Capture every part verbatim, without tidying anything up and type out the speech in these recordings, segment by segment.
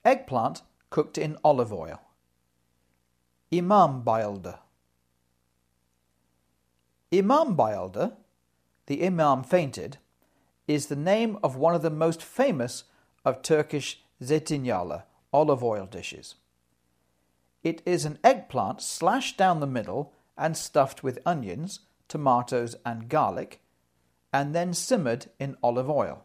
Eggplant cooked in olive oil. İmam bayıldı. İmam bayıldı, the Imam fainted, is the name of one of the most famous of Turkish zeytinyağlı, olive oil dishes. It is an eggplant slashed down the middle and stuffed with onions, tomatoes and garlic, and then simmered in olive oil.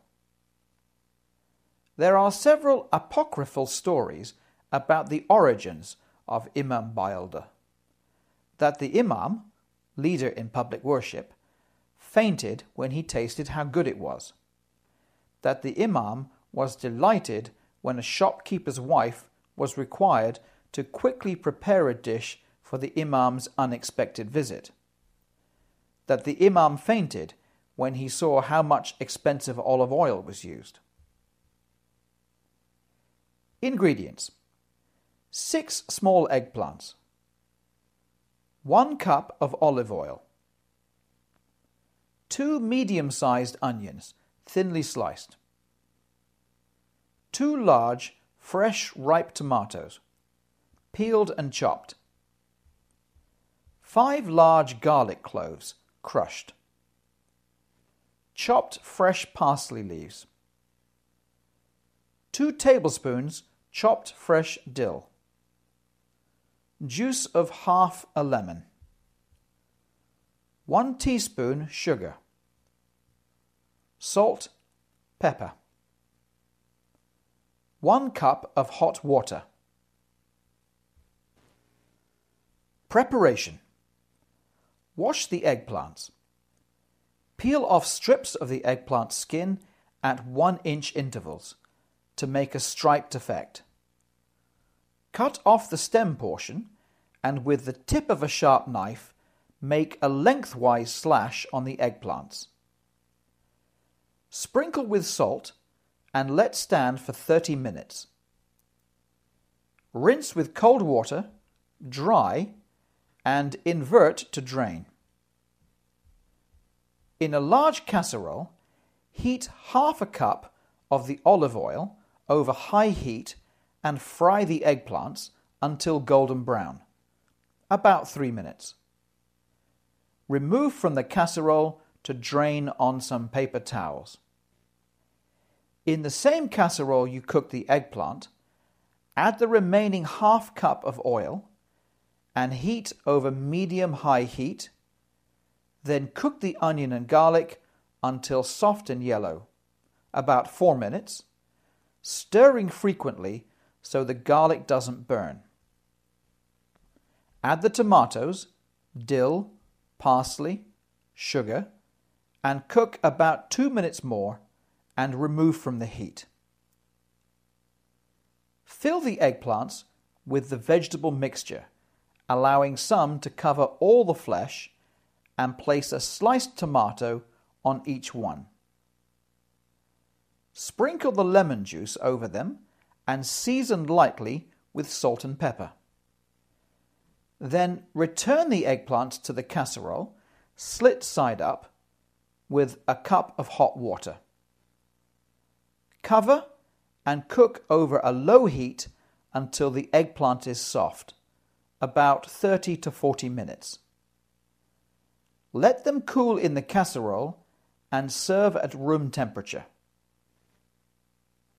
There are several apocryphal stories about the origins of İmam bayıldı. That the Imam, leader in public worship, fainted when he tasted how good it was. That the Imam was delighted when a shopkeeper's wife was required to quickly prepare a dish for the Imam's unexpected visit. That the Imam fainted when he saw how much expensive olive oil was used. Ingredients: six small eggplants, one cup of olive oil, two medium-sized onions, thinly sliced, two large, fresh, ripe tomatoes, peeled and chopped, five large garlic cloves, crushed, chopped fresh parsley leaves, two tablespoons chopped fresh dill, juice of half a lemon, one teaspoon sugar, salt, pepper, one cup of hot water. Preparation: wash the eggplants. Peel off strips of the eggplant skin at one inch intervals to make a striped effect. Cut off the stem portion and with the tip of a sharp knife make a lengthwise slash on the eggplants. Sprinkle with salt and let stand for thirty minutes. Rinse with cold water, dry, and invert to drain. In a large casserole, heat half a cup of the olive oil over high heat and fry the eggplants until golden brown, about three minutes. Remove from the casserole to drain on some paper towels. In the same casserole you cook the eggplant, add the remaining half cup of oil and heat over medium-high heat. Then cook the onion and garlic until soft and yellow, about four minutes, stirring frequently so the garlic doesn't burn. Add the tomatoes, dill, parsley, sugar, and cook about two minutes more and remove from the heat. Fill the eggplants with the vegetable mixture, allowing some to cover all the flesh, and place a sliced tomato on each one. Sprinkle the lemon juice over them and season lightly with salt and pepper. Then return the eggplants to the casserole, slit side up, with a cup of hot water. Cover and cook over a low heat until the eggplant is soft, about thirty to forty minutes. Let them cool in the casserole and serve at room temperature.